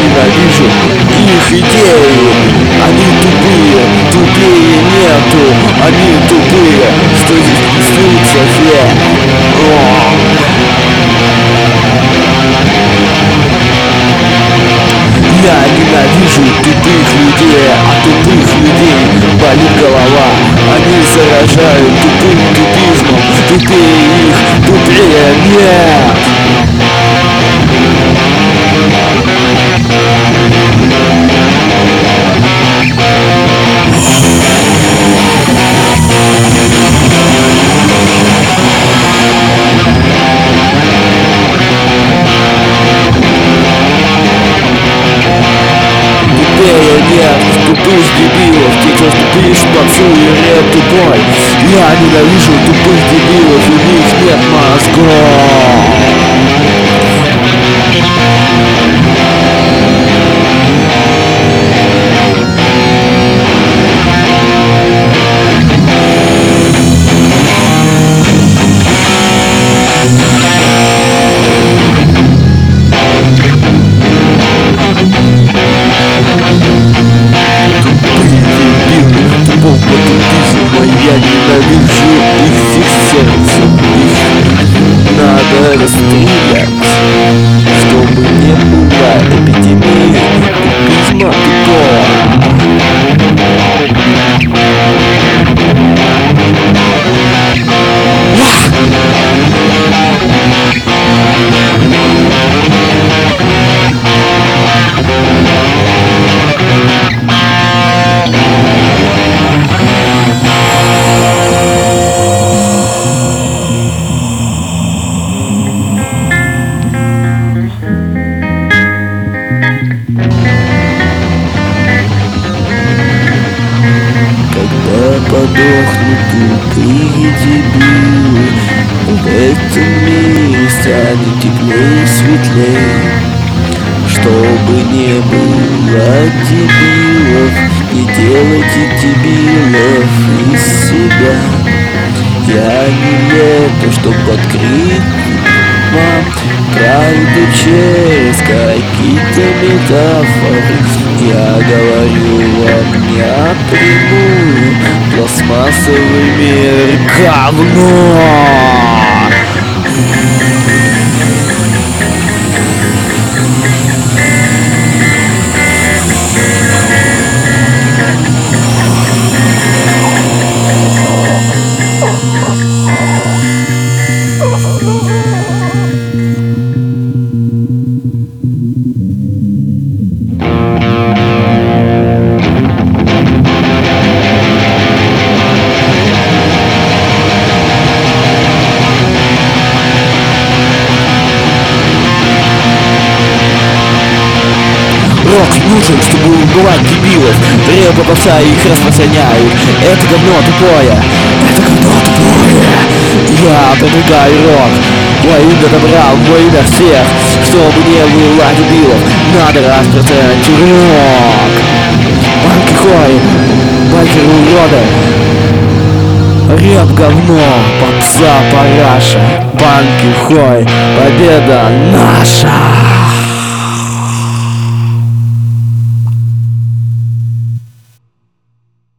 ненавижу их идеи. Они тупые, тупее нету. Они тупые, что здесь несутся все. Я ненавижу тупых людей, а тупых людей болит голова. Они заражают тупым тупизмом, тупее их, тупее нет. Нет, тупых дебилов, те, кто тупишь, попсуй рэп тупой. Я ненавижу тупых дебилов, у них нет мозгов. Я ненавижу их всех сердцем. Их надо расстрелять, чтобы не было эпидемии тупизма тупого. Подохнут тупые дебилы, в этом мире станет теплее и светлее. Чтобы не было дебилов, не делайте дебилов из себя. Я не лето, чтоб открыть вам правду через какие-то метафоры. Я говорю вам не напрямую. Пластмассовый мир говно. Рок нужен, чтобы убивать дебилов. Рэп попса их распространяют. Это говно тупое. Это говно тупое. Я продвигаю рок во имя добра, во имя всех. Чтобы не было дебилов, надо распространять рок. Банки хой, байкеры уроды. Рэп говно, попса параша. Банки хой, победа наша.